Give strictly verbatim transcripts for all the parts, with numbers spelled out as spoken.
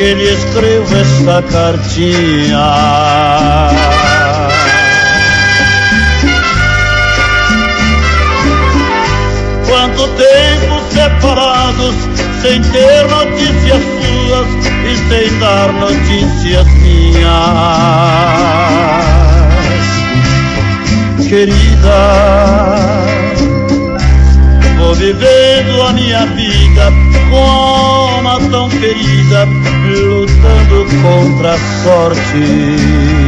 que lhe escrevo esta cartinha. Quanto tempo separados, sem ter notícias suas e sem dar notícias minhas. Querida, vou vivendo a minha vida com a alma tão ferida, lutando contra a sorte.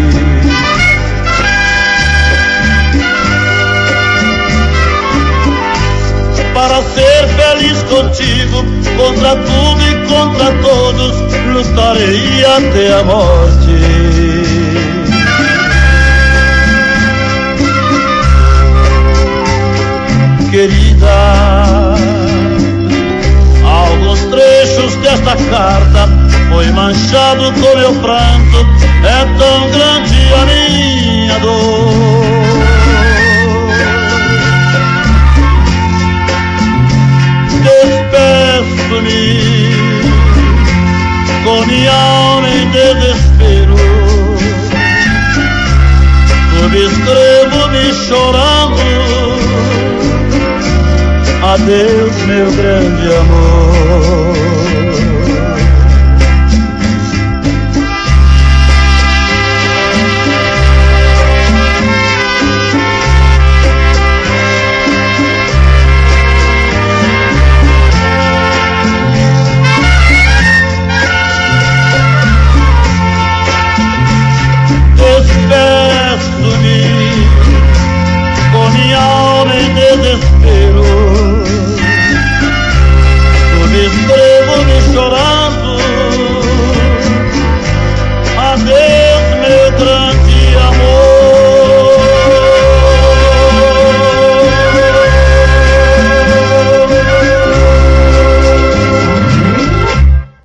Para ser feliz contigo, contra tudo e contra todos, lutarei até a morte. Querida, alguns trechos desta carta foi manchado com meu pranto, é tão grande a minha dor. Despeço-me com minha alma em desespero, subscrevo-me chorando. Adeus, meu grande amor.